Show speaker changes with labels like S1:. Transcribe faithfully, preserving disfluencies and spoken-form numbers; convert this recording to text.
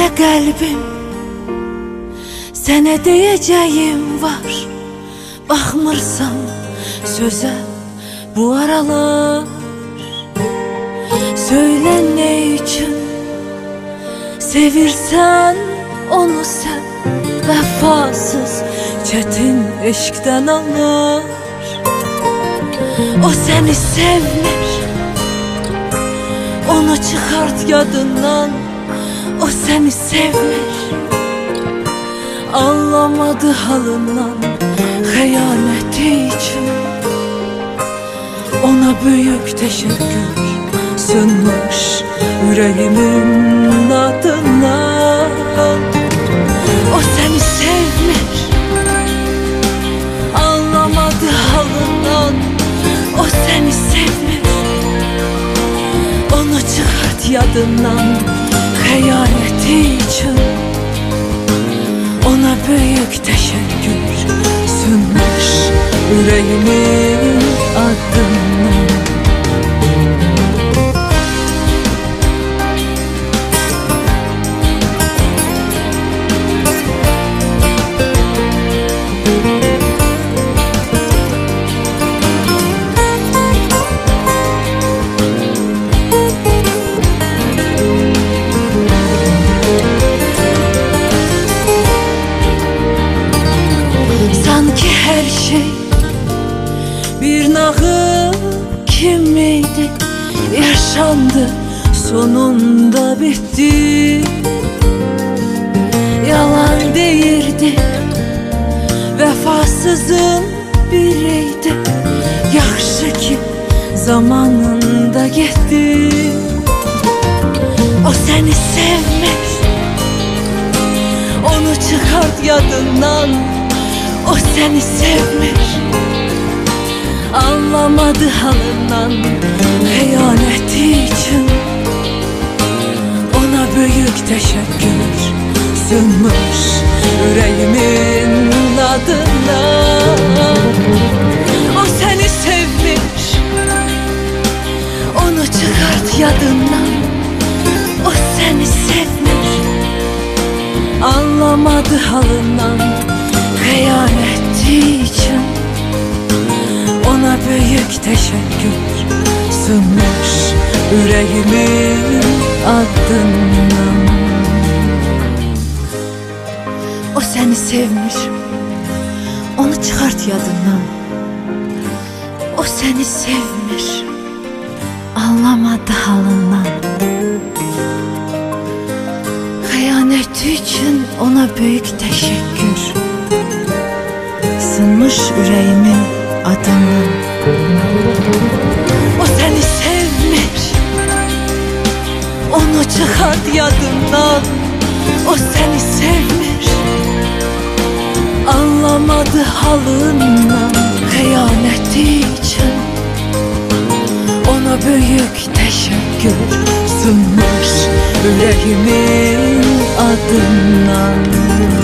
S1: de kalbim, sənə deyəcəyim var. Baxmırsan sözə bu aralar. Söylə nə üçün sevirsən onu sən, vəfasız çətin eşqdən anlar. O səni sevmir, onu çıxart yadından. O səni sevmir, anlamadı halından. Xəyanəti üçün ona böyük təşəkkür. Sınmış ürəyimin adından. O səni sevmir, anlamadı halından. O səni sevmir, onu çıxart yadından. Xəyanəti üçün ona böyük təşəkkür. Sınmış ürəyimin adından. Sanki her şey bir nağıl kimiydi, yaşandı sonunda bitti. Yalan değirdi, vefasızın biriydi. Yaxşı ki zamanında gitti. O seni sevmir, onu çıkart yadından. O seni sevmir, anlamadı halından. Xəyanəti için ona büyük təşəkkür. Sınmış ürəyimin adından. O seni sevmir, onu çıxart yadından. O seni sevmir, anlamadı halından. Xəyanəti için ona büyük təşəkkür. Sınmış ürəyimin adından. O səni sevmir, onu çıxart yadından. O səni sevmir, anlamadı halından. Xəyanəti için ona büyük təşəkkür. Sınmış ürəyimin adından. O səni sevmir, onu çıxart yadından. O səni sevmir, anlamadı halından. Xəyanəti için ona büyük təşəkkür. Sınmış ürəyimin adından.